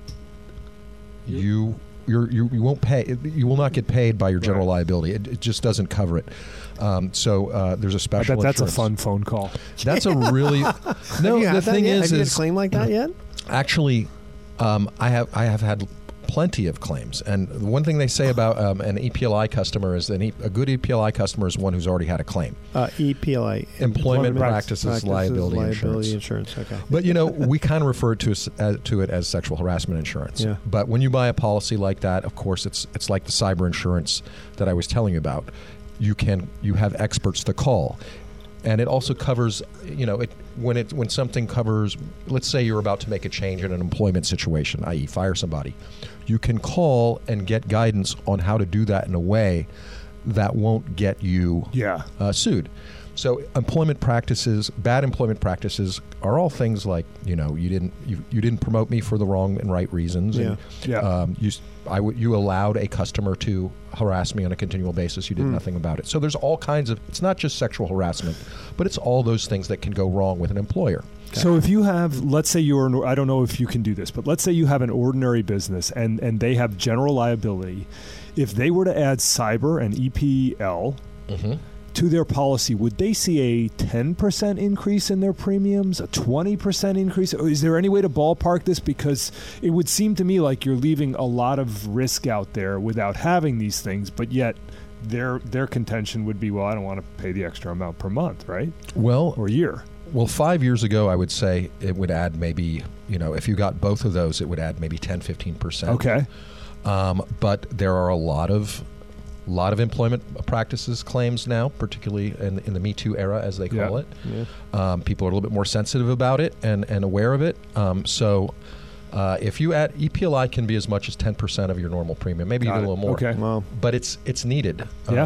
you you're, you you won't pay. You will not get paid by your general Right. liability. It, it just doesn't cover it. Um, so uh, there's a I special. bet that's a insurance. fun phone call. That's a really no. Have you The had that thing yet? is, have you had a is claim like that yet? actually, um, I have I have had plenty of claims, and the one thing they say about um, an E P L I customer is that an e- a good E P L I customer is one who's already had a claim. Uh, E P L I, Employment Practices, Practices Liability liability Insurance. insurance. Okay. But you know, we kind of refer to us- as, to it as sexual harassment insurance. Yeah. But when you buy a policy like that, of course, it's it's like the cyber insurance that I was telling you about. You can you have experts to call, and it also covers you know it when it when something covers. Let's say you're about to make a change in an employment situation, that is, fire somebody. You can call and get guidance on how to do that in a way that won't get you Yeah. uh, sued. So employment practices, bad employment practices, are all things like you know you didn't you, you didn't promote me for the wrong and right reasons. Yeah. And, Yeah. Um, you s- I w- you allowed a customer to harass me on a continual basis. You did Mm. nothing about it. So there's all kinds of. It's not just sexual harassment, but it's all those things that can go wrong with an employer. So if you have, let's say you're, an, I don't know if you can do this, but let's say you have an ordinary business and, and they have general liability. If they were to add cyber and E P L Mm-hmm. to their policy, would they see a ten percent increase in their premiums, a twenty percent increase? Or is there any way to ballpark this? Because it would seem to me like you're leaving a lot of risk out there without having these things, but yet their their contention would be, well, I don't want to pay the extra amount per month, right? Well, Or year. Well, five years ago, I would say it would add maybe, you know, if you got both of those, it would add maybe ten, fifteen percent. Okay. Um, but there are a lot of lot of employment practices claims now, particularly in, in the Me Too era, as they call Yeah. it. Yeah. Um, people are a little bit more sensitive about it and, and aware of it. Um, so uh, if you add, E P L I can be as much as ten percent of your normal premium, maybe Got even it. a little more. Okay. Wow. But it's it's needed. Yeah. Um,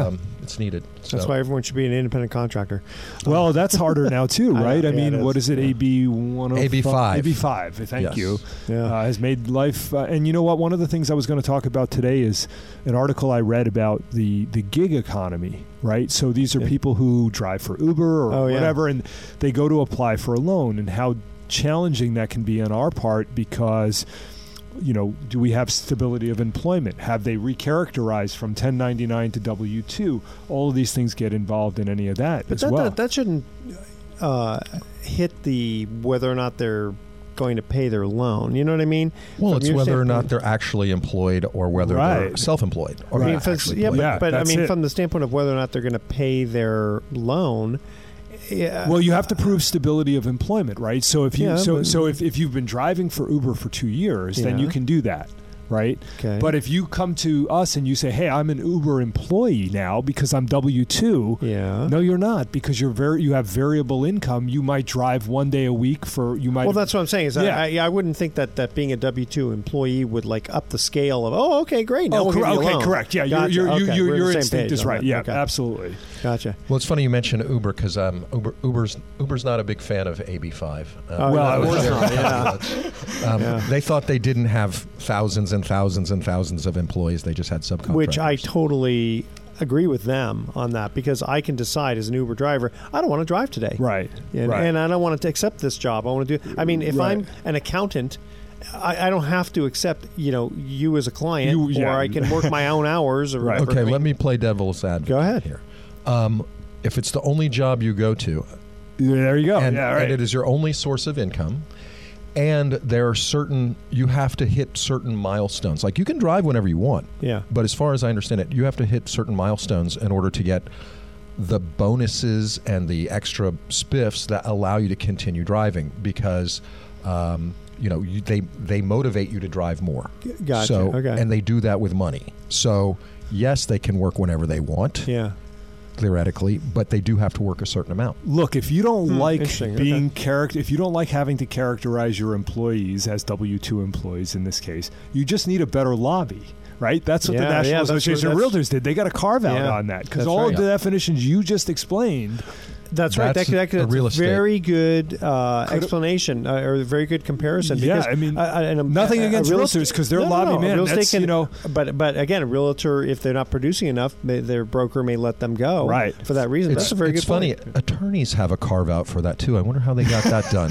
it's needed. So. That's why everyone should be an independent contractor. Well, that's harder now too, right? I, I mean, yeah, what is it? Yeah. A B one oh five? A B five. A B five. Thank yes. you. Yeah. Uh, has made life. Uh, and you know what? One of the things I was going to talk about today is an article I read about the the gig economy. Right, so these are yeah. people who drive for Uber or oh, yeah. whatever, and they go to apply for a loan, and how challenging that can be on our part because, you know, do we have stability of employment? Have they recharacterized from ten ninety-nine to W two? All of these things get involved in any of that but as that, well. That, that shouldn't uh, hit the whether or not they're going to pay their loan. You know what I mean? Well, From it's your whether or standpoint- not they're actually employed or whether Right. they're self-employed. Or I mean, not if it's- actually yeah, but, employed. Yeah, but I that's mean, it. from the standpoint of whether or not they're going to pay their loan. Yeah. Well, you have to prove stability of employment, right? So if you Yeah, so but- so if, if you've been driving for Uber for two years, then Yeah. you can do that, right? Okay. But if you come to us and you say, "Hey, I'm an Uber employee now because I'm W two," yeah. no, you're not, because you're very you have variable income. You might drive one day a week for you might. Well, that's what I'm saying. Is Yeah. I, I, I wouldn't think that, that being a W two employee would like up the scale of, oh, okay, great. Now Oh, we'll cor- give you a okay, loan. correct. Yeah, Gotcha. your your Okay, your, we're on your the same instinct page is on right. that. Yeah, Okay. absolutely. Gotcha. Well, it's funny you mentioned Uber because um, Uber, Uber's Uber's not a big fan of A B five. Uh, Oh, Well, yeah, of I course was- not. Yeah. um, Yeah. They thought they didn't have thousands and thousands and thousands of employees. They just had subcontractors. Which I totally agree with them on that, because I can decide as an Uber driver, I don't want to drive today. Right. And, right. and I don't want to accept this job. I want to do. I mean, if Right. I'm an accountant, I, I don't have to accept, you know, you as a client, You- yeah. or I can work my own hours. Or Right. whatever. Okay, let me play devil's advocate. Go ahead. here. Um, if it's the only job you go to, there you go. and, yeah, right. and it is your only source of income, and there are certain, you have to hit certain milestones. Like you can drive whenever you want, Yeah. but as far as I understand it, you have to hit certain milestones in order to get the bonuses and the extra spiffs that allow you to continue driving, because um, you know you, they they motivate you to drive more. Gotcha. So Okay. and they do that with money. So yes, they can work whenever they want, Yeah. theoretically, but they do have to work a certain amount. Look, if you don't Hmm, like interesting. being Okay. character, if you don't like having to characterize your employees as W two employees in this case, you just need a better lobby, right? That's what the Yeah, National yeah, that's what- Association of that's- Realtors did. They got a carve out Yeah, on that because that's all right. of the definitions you just explained. That's right. That's That, that, a that's real a estate. very good uh, explanation, uh, or a very good comparison. Yeah, because, I mean, uh, and a- nothing a- a against real realtors, estate- 'cause they're no, no, lobby no, men. real estate That's, can- you know- but but again, a realtor, if they're not producing enough, they, their broker may let them go. Right. For that reason, It's, that's a very it's good funny. point. Attorneys have a carve out for that too. I wonder how they got that done.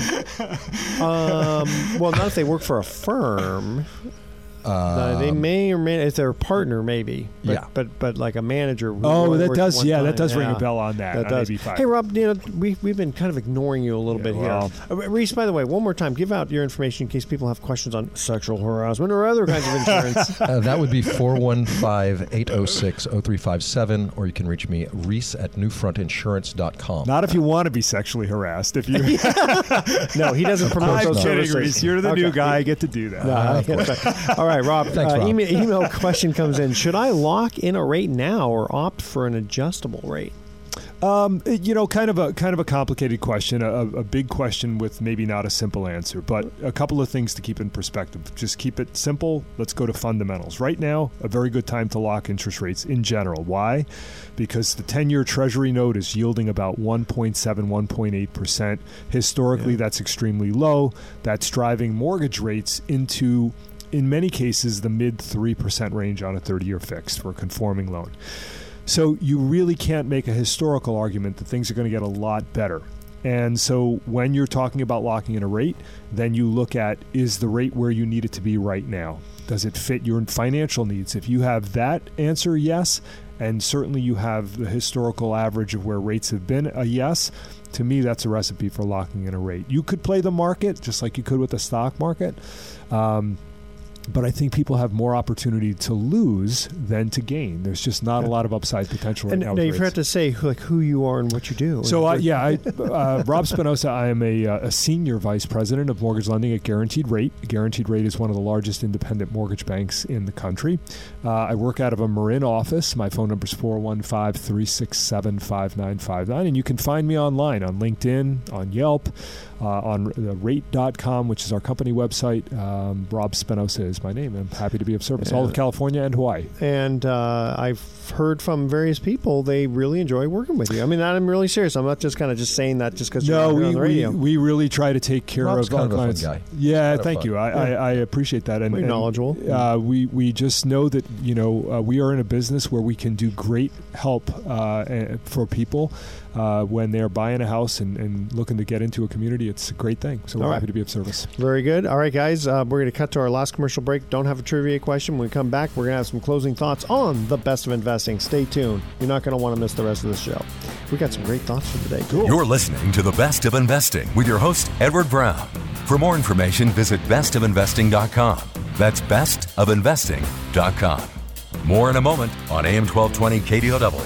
Um, well, not if they work for a firm. Uh, they Um, may or may, if they're a partner, maybe. But, Yeah. But but like a manager. Oh, worked that one does, yeah, that time. does ring Yeah. a bell on that. That on does. A B five. Hey, Rob, you know, we, we've been kind of ignoring you a little Yeah, bit well. here. Uh, Reese, by the way, one more time, give out your information in case people have questions on sexual harassment or other kinds of insurance. Uh, that would be four one five, eight oh six, oh three five seven, or you can reach me, Reese at new front insurance dot com. Not if you want to be sexually harassed. If you, No, he doesn't promote I'm those kidding, services. Reese. You're the Okay. new guy. I get to do that. No, I get that. All right, Rob. Thanks, uh, Rob. Email, email question comes in. Should I lock in a rate now or opt for an adjustable rate? Um, it- you know, kind of a kind of a complicated question, a, a big question with maybe not a simple answer, but a couple of things to keep in perspective. Just keep it simple. Let's go to fundamentals. Right now, a very good time to lock interest rates in general. Why? Because the ten-year Treasury note is yielding about one point seven, one point eight percent. Historically, Yeah. that's extremely low. That's driving mortgage rates into, in many cases, the mid three percent range on a thirty-year fixed for a conforming loan. So you really can't make a historical argument that things are going to get a lot better. And so when you're talking about locking in a rate, then you look at, is the rate where you need it to be right now? Does it fit your financial needs? If you have that answer, yes, and certainly you have the historical average of where rates have been, a yes, to me that's a recipe for locking in a rate. You could play the market just like you could with the stock market. Um, But I think people have more opportunity to lose than to gain. There's just not a lot of upside potential right And now. now with you rates. forgot to say who, like who you are and what you do. So uh, yeah, I, uh, Rob Spinoza. I am a, uh, a senior vice president of mortgage lending at Guaranteed Rate. Guaranteed Rate is one of the largest independent mortgage banks in the country. Uh, I work out of a Marin office. My phone number is four one five, three six seven, five nine five nine, and you can find me online on LinkedIn, on Yelp, uh, on uh, rate dot com, which is our company website. Um, Rob Spinoza is my name. I'm happy to be of service. Yeah. All of California and Hawaii. And uh, I've heard from various people they really enjoy working with you. I mean, I'm really serious. I'm not just kind of just saying that just because no, you're we, on the radio. We, we really try to take care Rob's of our kind of a clients. fun guy. Yeah, Kind thank of you. I, Yeah. I, I appreciate that. And, Very and, knowledgeable. Uh, we we just know that you know uh, we are in a business where we can do great help uh, for people uh, when they're buying a house and, and looking to get into a community. It's a great thing. So we're All right. happy to be of service. Very good. All right, guys, uh, we're going to cut to our last commercial break. Don't have a trivia question. When we come back, we're going to have some closing thoughts on the best of investing. Stay tuned. You're not going to want to miss the rest of this show. We got some great thoughts for today. Cool. You're listening to The Best of Investing with your host, Edward Brown. For more information, visit best of investing dot com. That's best of investing dot com. More in a moment on A M twelve twenty K D O W.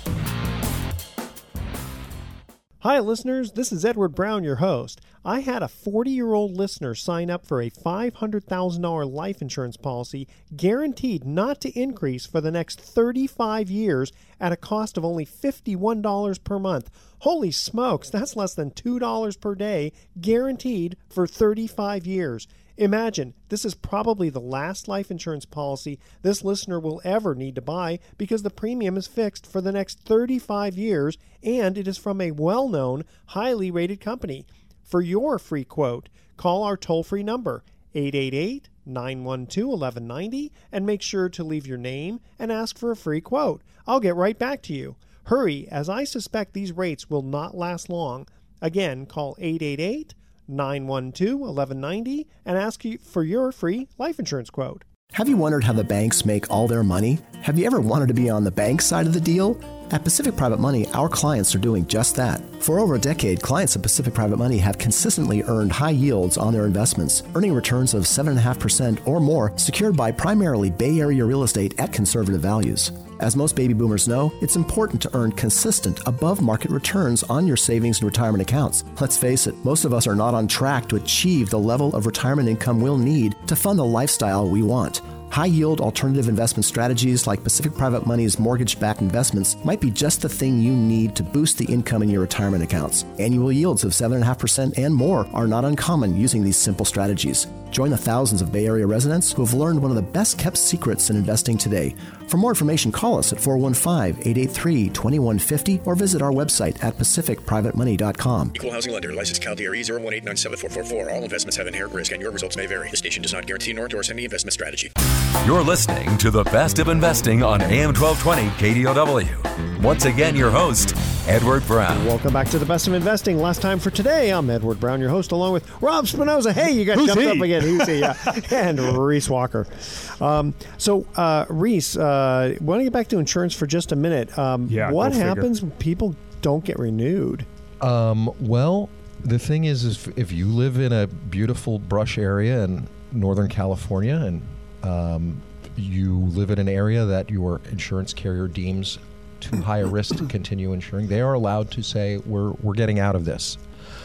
Hi, listeners. This is Edward Brown, your host. I had a forty-year-old listener sign up for a five hundred thousand dollars life insurance policy guaranteed not to increase for the next thirty-five years at a cost of only fifty-one dollars per month. Holy smokes, that's less than two dollars per day, guaranteed for thirty-five years. Imagine, this is probably the last life insurance policy this listener will ever need to buy because the premium is fixed for the next thirty-five years and it is from a well-known, highly rated company. For your free quote, call our toll-free number, eight eight eight, nine one two, one one nine zero, and make sure to leave your name and ask for a free quote. I'll get right back to you. Hurry, as I suspect these rates will not last long. Again, call eight eight eight, nine one two, one one nine zero and ask you for your free life insurance quote. Have you wondered how the banks make all their money? Have you ever wanted to be on the bank side of the deal? At Pacific Private Money, our clients are doing just that. For over a decade, clients at Pacific Private Money have consistently earned high yields on their investments, earning returns of seven point five percent or more, secured by primarily Bay Area real estate at conservative values. As most baby boomers know, it's important to earn consistent, above-market returns on your savings and retirement accounts. Let's face it, most of us are not on track to achieve the level of retirement income we'll need to fund the lifestyle we want. High-yield alternative investment strategies like Pacific Private Money's mortgage-backed investments might be just the thing you need to boost the income in your retirement accounts. Annual yields of seven point five percent and more are not uncommon using these simple strategies. Join the thousands of Bay Area residents who have learned one of the best-kept secrets in investing today. For more information, call us at four one five, eight eight three, two one five zero or visit our website at pacific private money dot com. Equal housing lender. Licensed Cal D R E zero one eight nine seven four four four. All investments have inherent risk and your results may vary. The station does not guarantee nor endorse any investment strategy. You're listening to The Best of Investing on A M twelve twenty K D O W. Once again, your host, Edward Brown. Welcome back to The Best of Investing. Last time for today, I'm Edward Brown, your host, along with Rob Spinoza. Hey, you got Who's jumped he? up again. Who's he? Yeah. And Reese Walker. Um, so, uh, Reese, uh, want to get back to insurance for just a minute. Um, Yeah, what go figure. happens when people don't get renewed? Um, well, the thing is, is if you live in a beautiful brush area in Northern California and um, you live in an area that your insurance carrier deems too high a risk to continue insuring, they are allowed to say, we're we're getting out of this.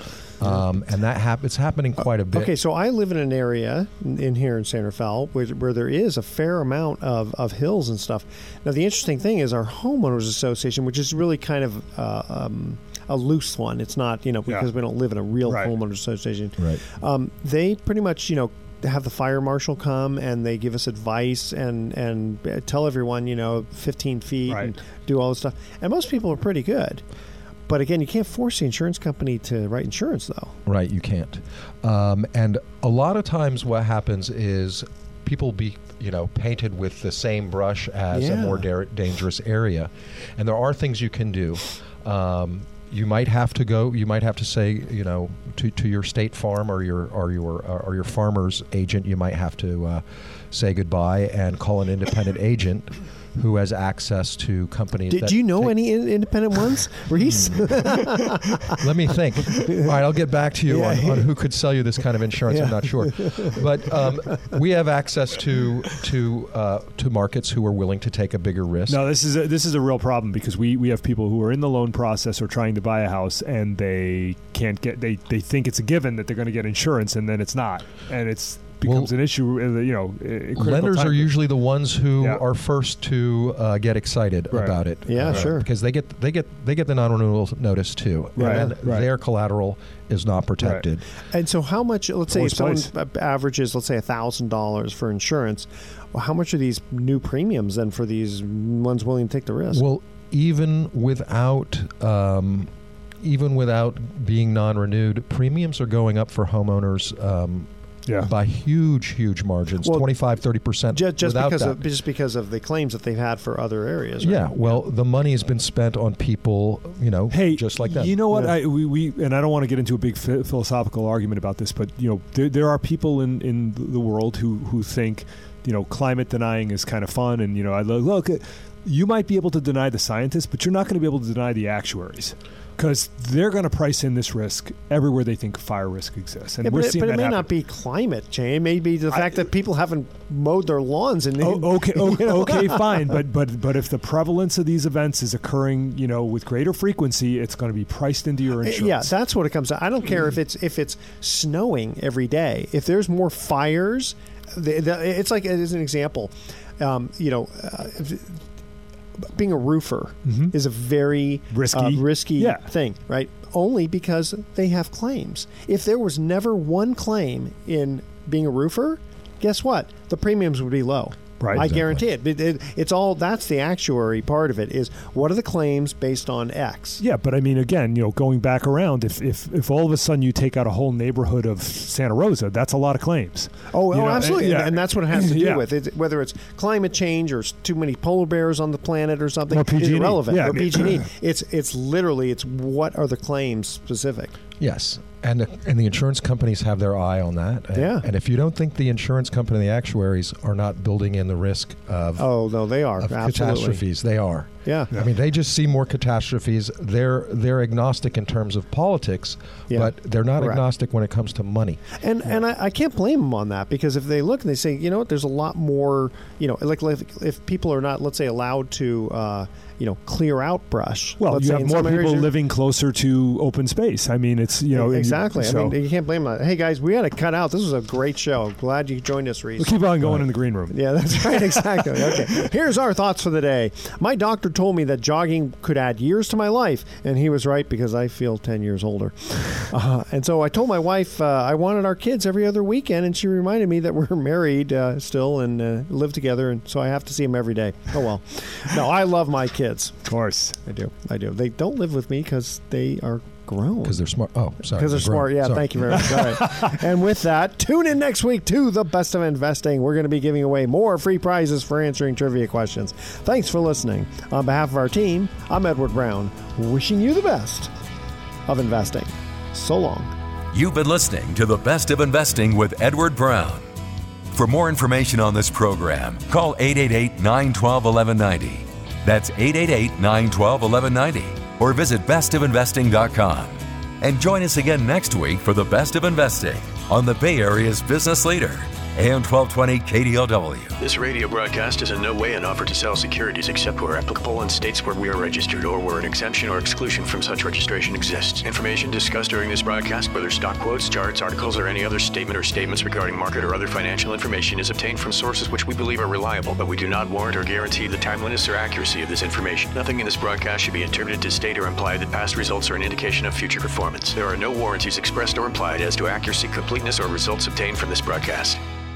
Um, and that hap- it's happening quite a bit. Okay, so I live in an area in, in here in San Rafael where, where there is a fair amount of, of hills and stuff. Now, the interesting thing is our homeowners association, which is really kind of uh, um, a loose one. It's not, you know, because Yeah. we don't live in a real Right. homeowners association. Right. Um, they pretty much, you know, have the fire marshal come and they give us advice and, and tell everyone, you know, fifteen feet Right. and do all this stuff. And most people are pretty good. But again, you can't force the insurance company to write insurance, though. Right, you can't. Um, and a lot of times what happens is people be, you know, painted with the same brush as Yeah. a more da- dangerous area. And there are things you can do. Um, you might have to go, you might have to say, you know, to, to your state farm or your or your or your farmer's agent, you might have to uh, say goodbye and call an independent agent who has access to companies. Did that you know take- any in- independent ones, Reese? Let me think. All right, I'll get back to you Yeah. on, on who could sell you this kind of insurance. Yeah. I'm not sure, but um, we have access to to uh, to markets who are willing to take a bigger risk. No, this is a, this is a real problem because we, we have people who are in the loan process or trying to buy a house and they can't get they, they think it's a given that they're going to get insurance and then it's not, and it's becomes Well, an issue. In the, you know, in critical lenders time. are usually the ones who Yeah. are first to uh, get excited Right. about it. Yeah, uh, sure. Because they get they get they get the non-renewal notice too, Right, and then right. their collateral is not protected. And so how much, let's say Always if someone twice. averages, let's say one thousand dollars for insurance, well, how much are these new premiums then for these ones willing to take the risk? Well, even without um, even without being non-renewed, premiums are going up for homeowners um, Yeah. by huge, huge margins, Well, twenty-five, thirty percent. just, just without because that. of just because of the claims that they've had for other areas. Right? Yeah, well, the money has been spent on people, you know, Hey, just like that. You know what? Yeah. I we, we and I don't want to get into a big ph- philosophical argument about this, but you know, there, there are people in, in the world who who think, you know, climate denying is kind of fun, and you know, I look, look, you might be able to deny the scientists, but you're not going to be able to deny the actuaries. Because they're going to price in this risk everywhere they think fire risk exists, and Yeah, we're but it, seeing but it that may happen. not be climate change. It may be the fact that people haven't mowed their lawns. And Oh, okay, you okay, know? okay, fine. But but but if the prevalence of these events is occurring, you know, with greater frequency, it's going to be priced into your insurance. Yeah, that's what it comes to. I don't care if it's if it's snowing every day. If there's more fires, the, the, it's like as an example, um, you know. Uh, being a roofer Mhm. is a very Risky. uh, risky Yeah. thing, right? Only because they have claims. If there was never one claim in being a roofer, guess what? The premiums would be low. Right. I Exactly. guarantee it. It, it. It's all that's the actuary part of it. Is what are the claims based on X? Yeah, but I mean, again, you know, going back around, if, if if all of a sudden you take out a whole neighborhood of Santa Rosa, that's a lot of claims. Oh, You oh know, absolutely. yeah. And that's what it has to do Yeah. with it. Whether it's climate change or s- too many polar bears on the planet or something, Or P G and E. is irrelevant. Yeah, I or mean- P G and E. It's it's literally it's what are the claims specific? Yes, and the, and the insurance companies have their eye on that. And, Yeah. and if you don't think the insurance company and the actuaries are not building in the risk of, Oh no, they are of absolutely. catastrophes, they are. Yeah. I mean, they just see more catastrophes. They're they're agnostic in terms of politics, Yeah. but they're not Correct. agnostic when it comes to money. And and I, I can't blame them on that because if they look and they say, you know what, there's a lot more, you know, like, like if people are not, let's say, allowed to, uh, you know, clear out brush. Well, let's you say have in more some areas people you're- living closer to open space. I mean, it's, you know. exactly. So, I mean, you can't blame them. Hey guys, we had to cut out. This was a great show. Glad you joined us, Reese. we'll keep on going in the green room. Yeah, that's right. Exactly. Okay. Here's our thoughts for the day. My doctor told me that jogging could add years to my life, and he was right because I feel ten years older. Uh, and so I told my wife uh, I wanted our kids every other weekend, and she reminded me that we're married uh, still and uh, live together, and so I have to see them every day. Oh well. No, I love my kids. Of course. I do. I do. They don't live with me because they are grown. Because they're smart. Oh, sorry. Because they're grown. smart. Yeah, Sorry. thank you very much. All right. And with that, tune in next week to The Best of Investing. We're going to be giving away more free prizes for answering trivia questions. Thanks for listening. On behalf of our team, I'm Edward Brown, wishing you the best of investing. So long. You've been listening to The Best of Investing with Edward Brown. For more information on this program, call eight eight eight, nine one two, one one nine zero. That's eight eight eight, nine one two, one one nine zero. Or visit best of investing dot com. And join us again next week for The Best of Investing on the Bay Area's business leader, A M twelve twenty K D O W. This radio broadcast is in no way an offer to sell securities except where applicable in states where we are registered or where an exemption or exclusion from such registration exists. Information discussed during this broadcast, whether stock quotes, charts, articles, or any other statement or statements regarding market or other financial information, is obtained from sources which we believe are reliable, but we do not warrant or guarantee the timeliness or accuracy of this information. Nothing in this broadcast should be interpreted to state or imply that past results are an indication of future performance. There are no warranties expressed or implied as to accuracy, completeness, or results obtained from this broadcast.